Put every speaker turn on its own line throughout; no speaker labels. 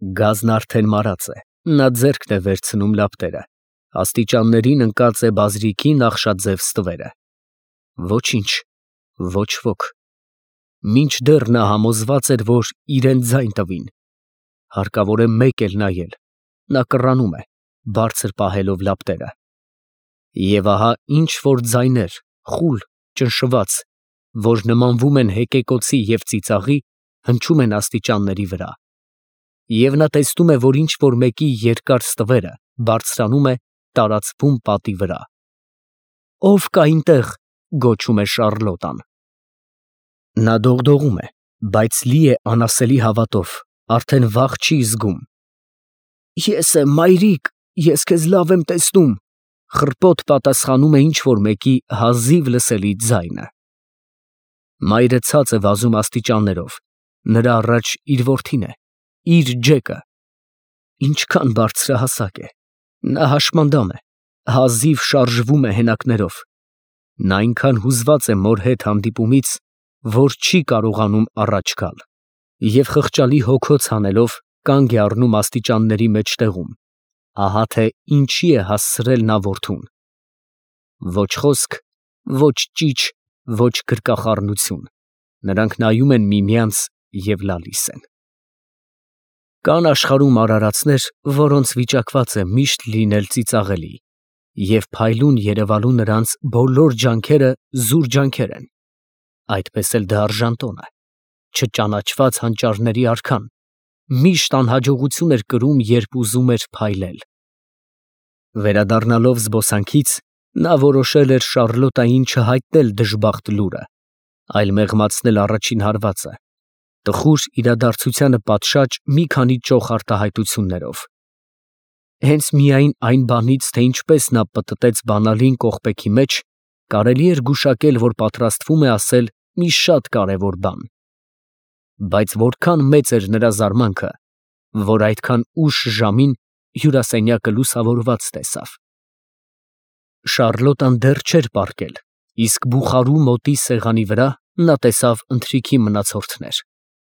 Գազն արդեն մարած է, նա ձեռքն է վերցնում լապտերը, աստիճաններին ընկած է բազրիքի նախշաձև ստվերը։ Ոչինչ, ոչ ոք։ Մինչդեռ նա համոզված էր, որ իրեն ձայն տվին։ Հարկավոր է մեկ էլ նայել, նա կռանում է, բարձր պահելով լապտերը։ Եվ ահա ինչ-որ ձայներ, խուլ, ճնշված, որ նմանվում են հեկեկոցի և ծիծաղի, հնչում են աստիճանների վրա։ Եվ նա տեսնում է, որ ինչ-որ մեկի երկար ստվերը բարձրանում է, տարածվում պատի վրա։ «Ո՞վ կա այնտեղ», գոչում է Շառլոտան։ Նա դողդողում է, բայց լի է անասելի հավատով, արդեն վախ չի զգում։ «Ես եմ, մայրիկ, ես քեզ լավ եմ տեսնում», խռպոտ պատասխանում է ինչ֊որ մեկի հազիվ լսելի ձայնը։ Մայրը ցած է վազում աստիճաններով, նրա առաջ իր որդին է, իր Ջեկը։ Ինչքան բարձրահասակ է, նա հաշմանդամ է, հազիվ շարժվում է հենակներով։ Նա այնքան հուզված է մոր հետ հանդիպումից, որ չի կարողանում առաջ գալ, և խղճալի հոգոց հանելով կանգ է առնում աստիճանների մեջտեղում, ահա թե ինչի է հասցրել նա որդուն։ Ոչ խոսք, ոչ ճիչ, ոչ գրկախառնություն, նրանք նայում են միմյանց և լալիս են։ Կան աշխարհում արարածներ, որոնց վիճակված է միշտ լինել ծիծաղելի, և փայլուն երևալու նրանց բոլոր ջանքերը զուր ջանքեր են։ Այդպես էլ դարժան տոնը, չճանաչված հանճարների արքան, միշտ անհաջողություն էր կրում, երբ ուզում էր փայլել։ Վերադառնալով զբոսանքից, նա որոշել էր Շառլոտային չհայտնել դժբախտ լուրը, այլ մեղմացնել առաջին հարվածը, տխուր իրադարձությանը պատշաճ մի քանի ճոխ արտահայտություններով։ Հենց միայն այն բանից, թե ինչպես նա պտտեց բանալին կողպեքի մեջ, կարելի էր գուշակել, որ պատրաստվում է ասել մի շատ կարևոր բան։ Բայց որքան մեծ էր նրա զարմանքը, որ այդքան ուշ ժամին հյուրասենյակը լուսավորված տեսավ։ Շառլոտան դեռ չէր պառկել, իսկ բուխարու մոտի սեղանի վրա նա տեսավ ընթրիքի մնացորդներ։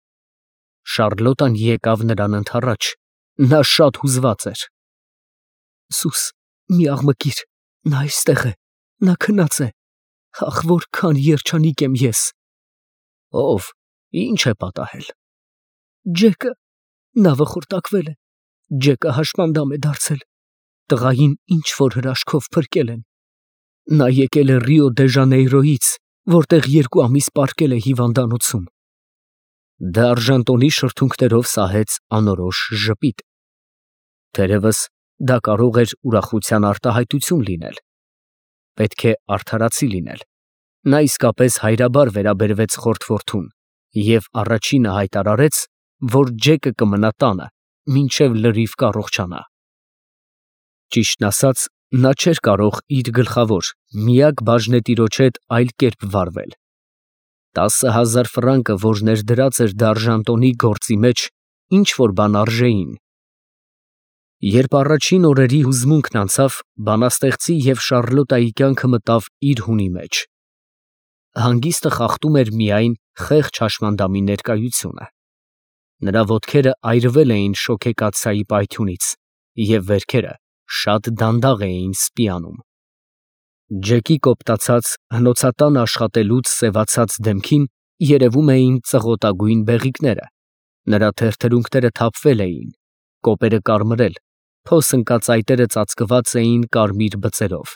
Շառլոտան եկավ նրան ընդառաջ, նա շատ հուզված էր։ Սուս, մի աղմկիր, նա այստեղ է, նա քնած է, ախ, որքան երջանիկ եմ ես։ Ո՞վ, ինչ է պատահել։ Ջեկը, նավը խորտակվել է, Ջեկը հաշմանդամ է դարձել, տղային ինչ-որ հրաշքով փրկել են։ Նա եկել է Ռիո դե Ժանեյրոյից, որտեղ 2 ամիս պառկել է հիվանդանոցում։ Դարժանտոնի շրթունքներով սահեց անորոշ ժպիտ։ Թերևս դա կարող էր ուրախության արտահայտություն լինել։ Պետք է արդարացի լինել։ Նա իսկապես հայրաբար վերաբերվեց խորթ որդուն և առաջինը հայտարարեց, որ Ջեկը կմնա տանը, մինչև լրիվ կառողջանա։ Ճիշտն ասած, նա չէր կարող իր գլխավոր, միակ բաժնետիրոջ հետ այլ կերպ վարվել։ 10,000 ֆրանկը, որ ներդրած էր Դարժանտոնի գործի մեջ, ինչ-որ բան արժեին։ Երբ առաջին օրերի հուզմունքն անցավ, բանաստեղծի և Շառլոտայի կյանքը մտավ իր հունի մեջ։ Հանգիստը խախտում էր միայն խեղճ հաշմանդամի ներկայությունը։ Նրա ոտքերը այրվել էին շոգեկացայի պայթյունից, և վերքերը շատ դանդաղ էին սպիանում։ Ջեկի կոպտացած, հնոցատան աշխատելուց սևացած դեմքին երևում էին ծղոտագույն բեղիկները, նրա թերթերունքները թափվել էին, կոպերը կարմրել, փոս ընկած այտերը ծածկված էին կարմիր բծերով։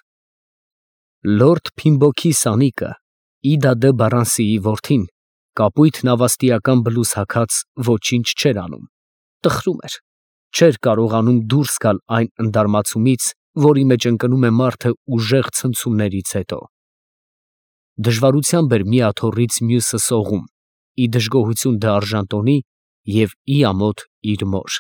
Լորդ Փիմբոքի սանիկը, Իդա դը Բարանսիի որդին, կապույտ նավաստիական բլուզ հագած, ոչինչ չէր անում, տխրում էր, չէր կարողանում դուրս գալ այն ընդարմացումից, որի մեջ ընկնում է մարդը ուժեղ ցնցումներից հետո։ Դժվարությամբ էր մի աթոռից մյուսը սողում, ի դժգոհություն Դարժանտոնի և ի ամոթ իր մոր։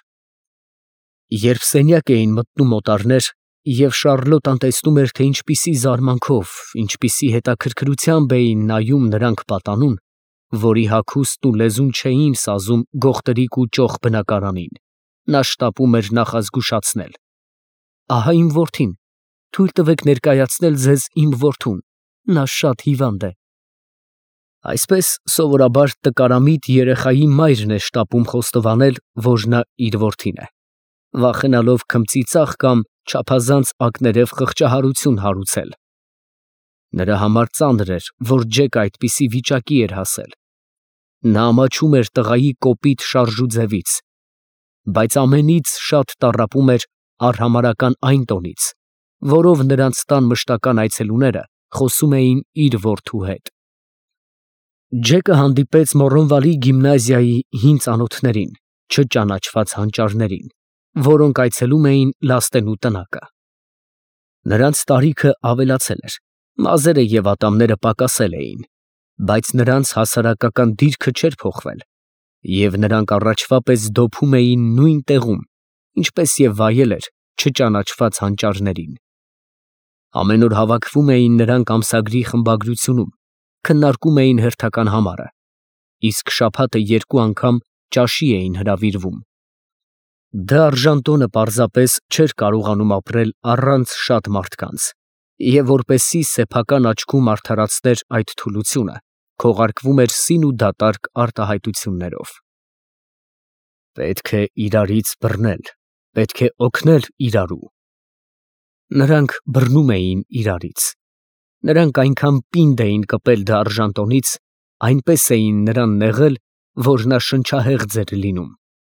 Երբ սենյակ էին մտնում օտարներ, և Շառլոտան տեսնում էր, թե ինչպիսի զարմանքով, ինչպիսի հետաքրքրությամբ էին նայում նրանք պատանուն, որի հագուստն ու լեզուն չէին սազում գողտրիկ ու ճոխ բնակարանին, նա շտապում էր նախազգուշացնել. «Ահա իմ որդին, թույլ տվեք ներկայացնել ձեզ իմ որդուն, նա շատ հիվանդ է»։ Այսպես սովորաբար տկարամիտ երեխայի մայրն է շտապում խոստովանել, որ նա իր որդին է, վախենալով քմծի ծախ կամ չափազանց ակներև խղճահարություն հարուցել։ Նրա համար ծանր էր, որ Ջեկը այդպիսի վիճակի էր հասել։ Նա ամաչում էր տղայի կոպիտ շարժու ձևից, բայց ամենից շատ տառապում էր արհամարհական այն տոնից, որով նրանց տան մշտական այցելուները խոսում էին իր որդու հետ։ Ջեկը հանդիպեց Մոռոնվալի գիմնազիայի հին ծանոթներին, չճանաչված հանճարներին, որոնք այցելում էին լաստենու տնակը։ Նրանց տարիքը ավելացել էր, մազերը և ատամները պակասել էին, բայց նրանց հասարակական դիրքը չէր փոխվել, և նրանք առաջվա պես դոփում էին նույն տեղում, ինչպես և վայել էր չճանաչված հանճարներին։ Ամեն օր հավաքվում էին նրանք ամսագրի խմբագրությունում, քննարկում էին հերթական համարը, իսկ շաբաթը երկու անգամ ճաշի էին հրավիրվում։ Դա արժանտոնը պարզապես չէր կարողանում ապրել առանց շատ մարդկանց, և որպեսզի սեփական աչքում արդարացներ այդ թուլությունը, քողարկվում էր սին ու դատարկ արտահայտություններով։ Պետք է իրարից բռնել, պետք է օգնել իրարու։ Նրանք բռնում էին իրարից։ Նրանք այնքան պինդ էին կպել դա արժանտոնից, այնպես էին նրան նեղել, որ նա շնչահեղձ էր լինում։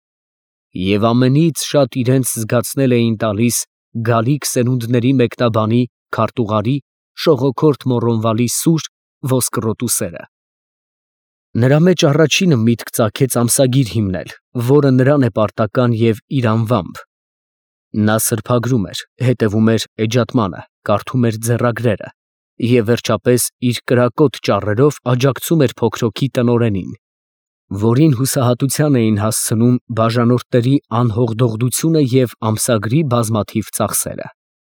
Եվ ամենից շատ իրենց զգացնել էին տալիս գալիք սերունդների մեկնաբանի, քարտուղարի, շողոքորթ Մոռոնվալի սուր ոսկրոտու սերը։ Նրա մեջ առաջինը միտք ծագեց ամսագիր հիմնել, որը նրան է պարտական և իր անվամբ։ Նա սրբագրում էր, հետևում էր էջատմանը, կարդում էր ձեռագրերը և վերջապես իր կրակոտ ճառերով աջակցում էր փոքրոքի տնօրենին, որին հուսահատության էին հասցնում բաժանորդների անհողդողդությունը և ամսագրի բազմաթիվ ծախսերը։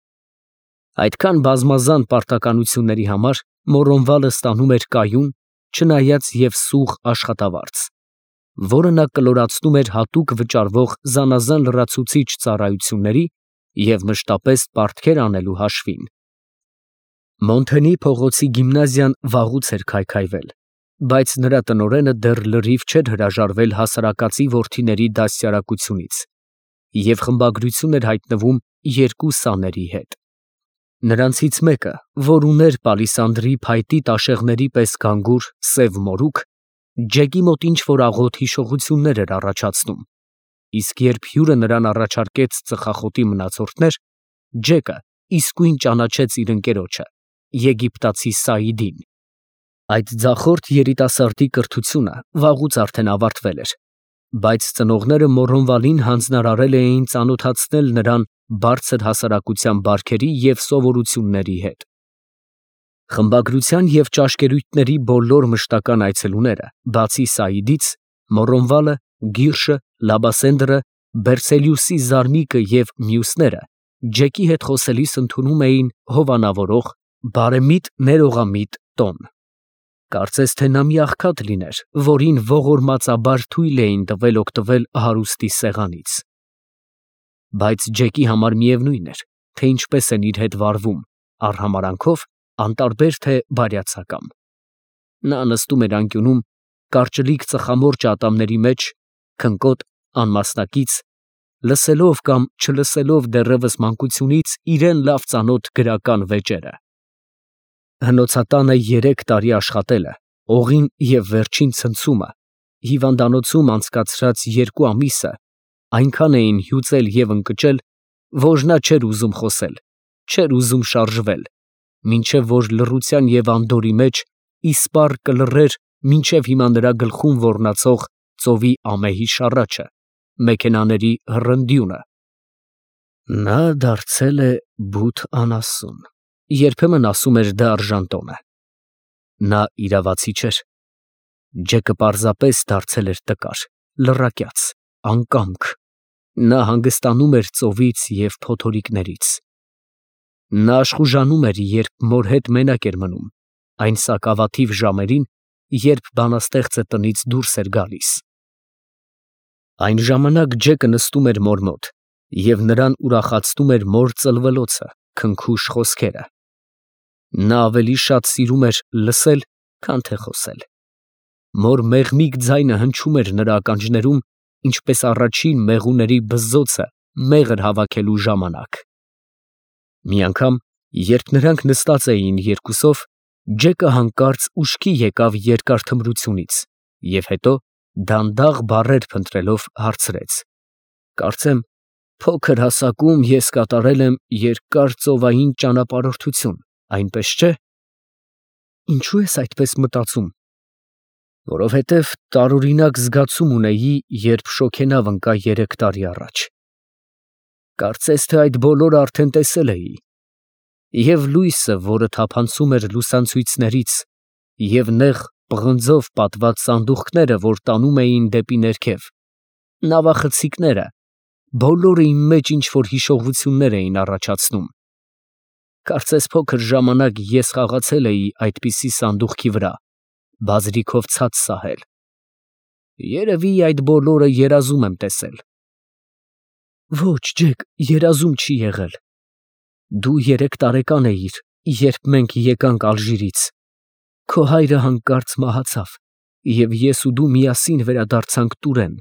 Այդքան բազմազան պարտականությունների համար Մոռոնվալը ստանում էր կայուն, չնայած և սուղ աշխատավարձ, որը նա կլորացնում էր հատուկ վճարվող զանազան լրացուցիչ ծառայությունների և մշտապես պարտքեր անելու հաշվին։ Մոնթենի փողոցի գիմնազիան վաղուց էր քայքայվել, բայց նրա տնօրենը դեռ լրիվ չէր հրաժարվել հասարակածի որդիների դաստիարակությունից և խմբագրություն էր հայտնվում երկու սաների հետ։ Նրանցից մեկը, որ ուներ պալիսանդրի փայտի տաշեղների պես գանգուր սև մորուք, Ջեկի մոտ ինչ-որ աղոտ հիշողություններ էր առաջացնում, իսկ երբ հյուրը նրան առաջարկեց ծխախոտի մնացորդներ, Ջեկը իսկույն ճանաչեց իր ընկերոջը, եգիպտացի Սաիդին։ Այդ ձախորդ երիտասարդի կրթությունը վաղուց արդեն ավարտվել էր, բայց ծնողները Մոռոնվալին հանձնարարել էին ծանոթացնել նրան բարձր հասարակության բարքերի և սովորությունների հետ։ Խմբագրության և ճաշկերույթների բոլոր մշտական այցելուները, բացի Սաիդից, Մոռոնվալը, Գիրշը, Լաբասենդրը, Բերսելիուսի Զարմիկը և մյուսները Ջեկի հետ խոսելիս ընդունում էին հովանավորող, բարեմիտ ներողամիտ տոն։ Կարծես թե նա մի աղքատ լիներ, որին ողորմածաբար թույլ էին տվել օգտվել հարուստի սեղանից։ Բայց Ջեկի համար միևնույն էր, թե ինչպես են իր հետ վարվում, արհամարհանքով, անտարբեր թե բարյացակամ։ Նա նստում էր անկյունում, կարճլիկ ծխամորճ ատամների մեջ, քնկոտ, անմասնակից, լսելով կամ չլսելով դեռևս մանկությունից իրեն լավ ծանոթ գրական վեճերը։ Հնոցատանը 3 տարի աշխատելը, օղին և վերջին ցնցումը, հիվանդանոցում անցկացրած 2 ամիսը այնքան էին հյուծել և ընկճել, որ նա չէր ուզում խոսել, չէր ուզում շարժվել, մինչև որ լռության և անդորրի մեջ իսպառ կլռեր մինչև հիմա նրա գլխում ոռնացող ծովի ամեհի շառաչը, մեքենաների հռնդյունը։ Նա դարձել է բութ անասուն, երբեմն ասում էր դա արժանտոնը։ Նա իրավացի չէր։ Ջեկը պարզապես դարձել էր տկար, լռակյաց, անկամք։ Նա հանգստանում էր ծովից և փոթորիկներից։ Նա աշխուժանում էր, երբ մոր հետ մենակ էր մնում, այն սակավաթիվ ժամերին, երբ բանաստեղծը տնից դուրս էր գալիս։ Այն ժամանակ Ջեկը նստում էր մոր մոտ, և նրան ուրախացնում էր մոր ծլվելոցը, քնքուշ խոսքերը։ Նա ավելի շատ սիրում էր լսել, քան թե խոսել։ Մոր մեղմիկ ձայնը հնչում էր նրա ականջներում, ինչպես առաջին մեղուների բզզոցը մեղր հավաքելու ժամանակ։ Մի անգամ, երբ նրանք նստած էին երկուսով, Ջեկը հանկարծ ուշքի եկավ երկար թմրությունից և հետո դանդաղ բառեր փնտրելով հարցրեց. «Կարծեմ, փոքր հասակում ես կատարել եմ երկար ծովային ճանապարհորդություն, այնպես չէ՞»։ «Ինչու ես այդպես մտածում»։ «Որովհետև տարօրինակ զգացում ունեի, երբ շոգենավ ընկա 3 տարի առաջ։ Կարծես թե այդ բոլորը արդեն տեսել էի։ Եվ լույսը, որը թափանցում էր լուսանցույցներից, և նեղ պղնձով պատված սանդուղքները, որ տանում էին դեպի ներքև, նավախցիկները, բոլորը իմ մեջ ինչ֊որ հիշողություններ էին առաջացնում։ Կարծես փոքր ժամանակ ես խաղացել էի այդպիսի սանդուղքի վրա, բազրիքով ցած սահել։ Երևի այդ բոլորը երազում եմ տեսել»։ «Ոչ, Ջեք, երազում չի եղել։ Դու 3 տարեկան էիր, երբ մենք եկանք Ալժիրից։ Քո հայրը հանկարծ մահացավ, և ես ու դու միասին վերադարձանք Տուրեն»։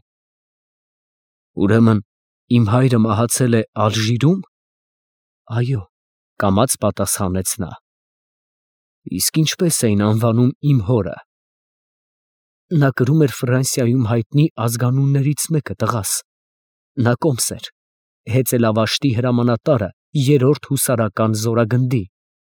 «Ուրեմն իմ հայրը մահացել է Ալժիրում»։ «Այո», կամաց պատասխանեց նա։ «Իսկ ինչպես էին անվանում իմ հորը»։ «Նա կրում էր Ֆրանսիայում հայտնի ազգանուններից մեկը, տղաս։ Նա կոմս էր, հեծելավաշտի հրամանատարը 3-րդ հուսարական զորագնդի։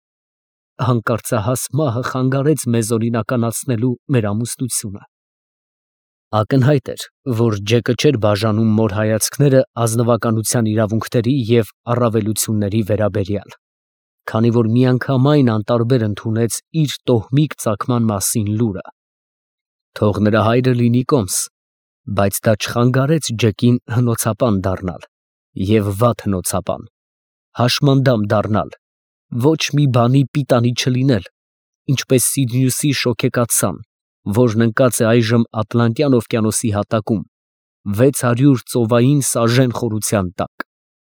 Հանկարծահաս մահը խանգարեց մեզ օրինականացնելու մեր ամուսնությունը»։ Ակնհայտ էր, որ Ջեկը չէր բաժանում մոր հայացքները ազնվականության իրավունքների և առավելությունների վերաբերյալ, քանի որ միանգամայն անտարբեր ընդունեց իր տոհմիկ ծագման մասին լուրը։ Թող նրա հայրը լինի կոմս, բայց դա չխանգարեց Ջեկին հնոցապան դառնալ, և վատ հնոցապան, հաշմանդամ դառնալ, ոչ մի բանի պիտանի չլինել, ինչպես Սիդնյուսի շոգեկաթսան, որն ընկած է այժմ Ատլանտյան օվկիանոսի հատակում, 600 ծովային սաժեն խորության տակ։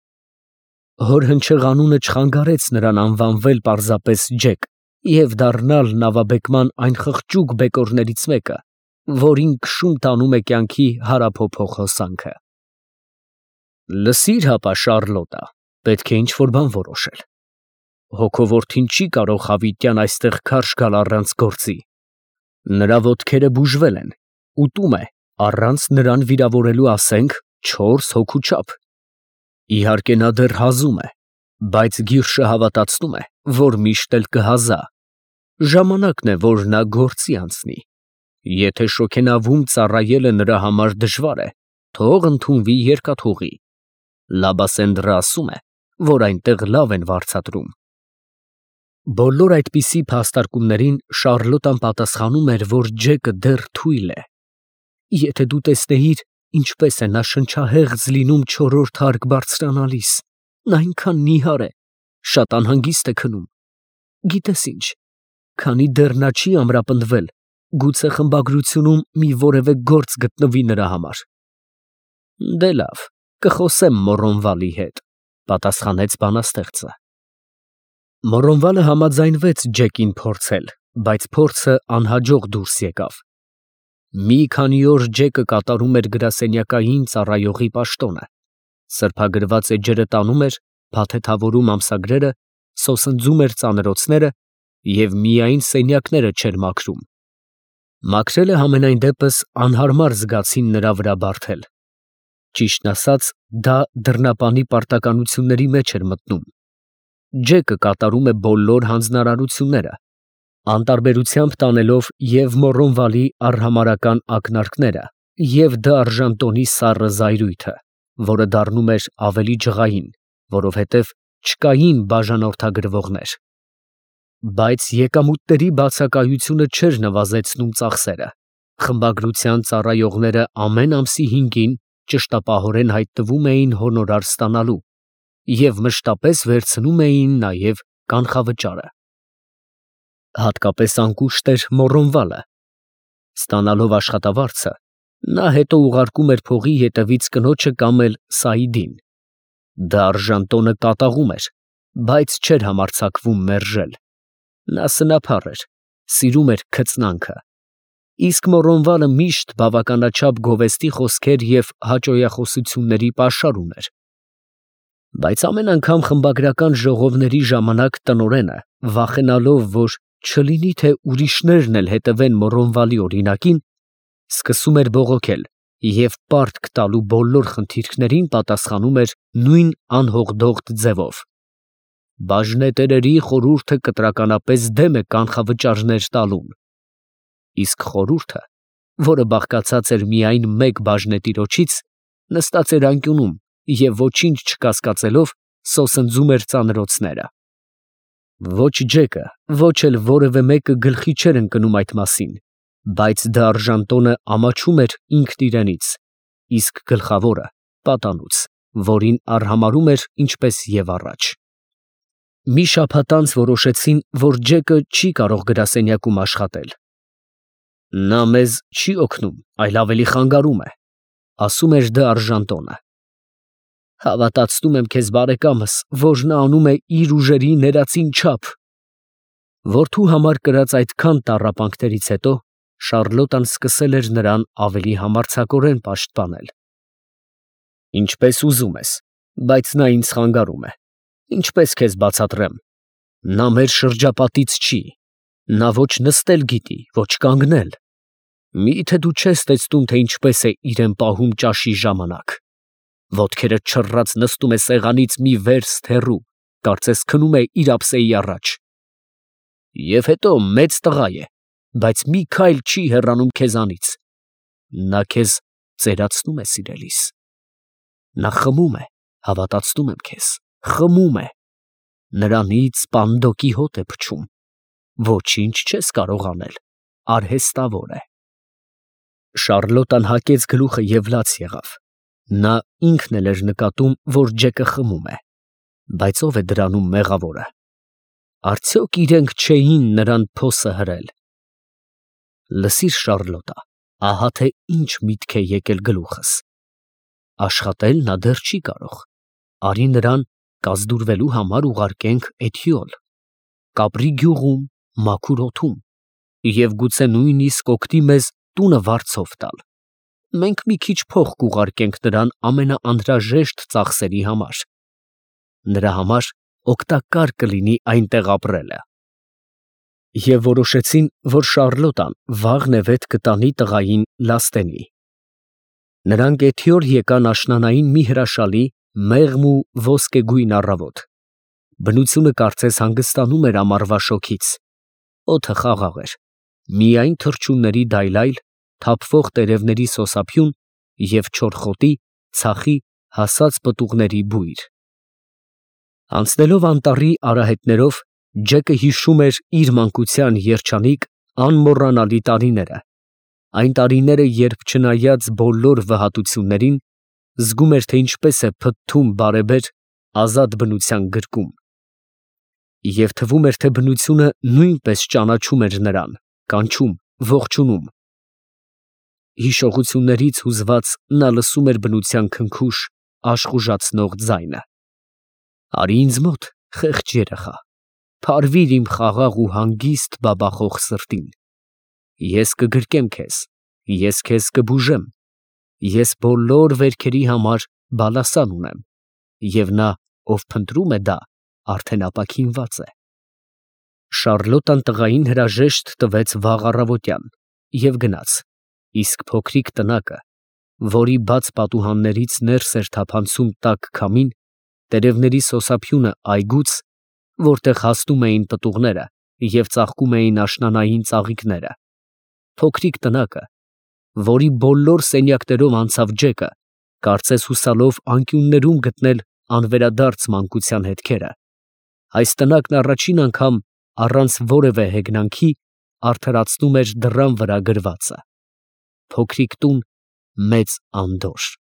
Հոր հնչեղ անունը չխանգարեց նրան անվանվել պարզապես Ջեք և դառնալ նավաբեկման այն խղճուկ բեկորներից մեկը, որին քշում տանում է կյանքի հարափոփող հոսանքը։ Լսիր հապա, Շառլոտա, պետք է ինչ֊որ բան որոշել։ Հոգով որդին չի կարող հավիտյան այստեղ քարշ գալ առանց գործի։ Նրա ոտքերը բուժվել են, ուտում է, առանց նրան վիրավորելու, ասենք, 4 հոգու չափ։ Իհարկե նա դեռ հազում է, բայց գիրշը հավատացնում է, որ միշտ էլ կհազա։ Ժամանակն է, որ նա գործի անցնի։ Եթե շոգենավում ծառայելը նրա համար դժվար է, թող ընդունվի երկաթուղի։ Լաբասենդրը ասում է, որ այնտեղ լավ են վարձատրում։ Բոլոր այդպիսի փաստարկումներին Շառլոտան պատասխանում էր, որ Ջեկը դեռ թույլ է։ Եթե դու տեսնեիր, ինչպես է նա շնչահեղձ լինում 4-րդ հարկ բարձրանալիս, նա այնքան նիհար է, շատ անհանգիստ է քնում։ Գիտես ինչ, քանի դեռ նա չի ամրապնդվել, գուցե խմբագրությունում մի որևէ գործ գտնվի նրա համար։ Դե լավ, կխոսեմ Մորոնվալի հետ, պատասխանեց բանաստեղծը։ Մորոնվալը համաձայնվեց Ջեկին փորձել, բայց փորձը անհաջող դուրս եկավ։ Մի քանի օր Ջեկը կատարում էր գրասենյակային ծառայողի պաշտոնը, սրբագրված էջերը տանում էր, փաթեթավորում ամսագրերը, սոսնձում էր ծանրոցները և միայն սենյակները չէր մաքրում։ Մաքրելը համենայն դեպս անհարմար զգացին նրա վրա բարդել։ Ճիշտն ասած, դա դռնապանի պարտականությունների մեջ էր մտնում։ Ջեկը կատարում է բոլոր հանձնարարությունները, անտարբերությամբ տանելով և Մորոնվալի արհամարհական ակնարկները, և դա արժանտոնի սառը զայրույթը, որը դառնում էր ավելի ջղային, որովհետև չկային բաժանորդագրվողներ։ Բայց եկամուտների բացակայությունը չէր նվազեցնում ծախսերը։ Խմբագրության ծառայողները ամեն ամսի 5-ին ճշտապահորեն հայտնվում էին հոնորար ստանալու և մշտապես վերցնում էին նաև կանխավճարը։ Հատկապես անկուշտ էր Մորոնվալը։ Ստանալով աշխատավարձը, նա հետո ուղարկում էր փողի ետևից կնոջը կամ էլ Սաիդին։ Դա արժանտոնը կատաղում էր, բայց չէր համարձակվում մերժել։ Նա սնափառ էր, սիրում էր քծնանքը։ Իսկ Մոռոնվալը միշտ բավականաչափ գովեստի խոսքեր և հաճոյախոսությունների պաշար ուներ։ Բայց ամեն անգամ խմբագրական ժողովների ժամանակ տնօրենը, վախենալով, որ չլինի թե ուրիշներն էլ հետևեն Մոռոնվալի օրինակին, սկսում էր բողոքել և պարտք տալու բոլոր խնդիրներին պատասխանում էր նույն անհողդողդ ձևով. «Բաժնետերերի խորհուրդը կտրականապես դեմ է կանխավճարներ տալուն»։ Իսկ խորհուրդը, որը բաղկացած էր միայն մեկ բաժնետիրոջից, նստած էր անկյունում և ոչինչ չկասկածելով սոսնձում էր ծանրոցները։ Ոչ Ջեկը, ոչ էլ որևէ մեկը գլխի չէր ընկնում այդ մասին, բայց դե Արժանտոնը ամաչում էր ինքն իրենից, իսկ գլխավորը պատանուց, որին արհամարհում էր ինչպես և առաջ։ Մի շաբաթ անց որոշեցին, որ Ջեկը չի կարող գրասենյակում աշխատել։ «Նա մեզ չի օգնում, այլ ավելի խանգարում է», ասում էր դե Արժանտոնը։ «Հավատացնում եմ քեզ, բարեկամս, որ նա անում է իր ուժերի ներածին չափ»։ Որդու համար կրած այդքան տառապանքներից հետո Շառլոտան սկսել էր նրան ավելի համարձակորեն պաշտպանել։ «Ինչպես ուզում ես, բայց նա ինձ խանգարում է, ինչպես քեզ բացատրեմ, նա մեր շրջապատից չի, նա ոչ նստել գիտի, ոչ կանգնել։ Մի՞թե դու չես տեսնում, թե ինչպես է իրեն պահում ճաշի ժամանակ, ոտքերը չռած նստում է սեղանից մի վերստ հեռու, կարծես քնում է իր ափսեի առաջ։ Եվ հետո մեծ տղա է, բայց մի քայլ չի հեռանում քեզանից։ Նա քեզ ծերացնում է սիրելիս։ Նա խմում է, հավատացնում եմ քեզ, խմում է, նրանից պանդոկի հոտ է փչում, ոչինչ չես կարող անել, արհեստավոր է»։ Շառլոտան հագեց գլուխը և լաց եղավ։ Նա ինքն էլ էր նկատում, որ Ջեկը խմում է, բայց ով է դրանում մեղավորը։ Արդյոք իրենք չէին նրան փոսը հրել։ Լսիր, Շառլոտա, ահա թե ինչ միտք է եկել գլուխս։ Աշխատել նա դեռ չի կարող, արի նրան կազդուրվելու համար ուղարկենք Էթիոլ, կապրի գյուղում, մաքուր օդում, և գուցե նույնիսկ օգնի մեզ տունը վարձով տալ։ Մենք մի քիչ փող կուղարկենք նրան ամենաանհրաժեշտ ծախսերի համար։ Նրա համար օգտակար կլինի այնտեղ ապրելը։ Եվ որոշեցին, որ Շառլոտան վաղն է վետ կտանի տղային լաստենի։ Նրանք Էթիոլ եկան աշնանային մի հրաշալի, մեղմ ու ոսկեգույն առավոտ։ Բնությունը կարծես հանգստանում էր ամառվա շոգից։ Օդը խաղաղ էր, միայն թռչունների դայլայլ, թափվող տերևների սոսափյուն և չոր խոտի, ցախի, հասած պտուղների բույր։ Անցնելով անտառի արահետներով, Ջեկը հիշում էր իր մանկության երջանիկ, անմոռանալի տարիները, այն տարիները, երբ չնայած բոլոր վհատություններին, զգում էր, թե ինչպես է փթթում բարեբեր ազատ բնության գրկում։ Եվ թվում էր, թե բնությունը նույնպես ճանաչում էր նրան, կանչում, ողջունում։ Հիշողություններից հուզված նա լսում էր բնության քնքուշ, աշխուժացնող ձայնը։ «Արի ինձ մոտ, խեղճ երեխա, փարվիր իմ խաղաղ ու հանգիստ բաբախող սրտին։ Ես կգրկեմ քեզ, ես քեզ կբուժեմ, ես բոլոր վերքերի համար բալասան ունեմ, և նա, ով փնտրում է դա, արդեն ապաքինված է»։ Շառլոտան տղային հրաժեշտ տվեց վաղ առավոտյան և գնաց, իսկ փոքրիկ տնակը, որի բաց պատուհաններից ներս էր թափանցում տաք քամին, տերևների սոսափյունը այգուց, որտեղ հասնում էին պտուղները և ծաղկում էին աշնանային ծաղիկները, փոքրիկ տնակը, որի բոլոր սենյակներով անցավ Ջեկը, կարծես հուսալով անկյուններում գտնել անվերադարձ մանկության հետքերը, այս տնակն առաջին անգամ առանց որևէ հեգնանքի արդարացնում էր դռան վրա գրվածը. «Փոքրիկ տուն, մեծ անդորր»։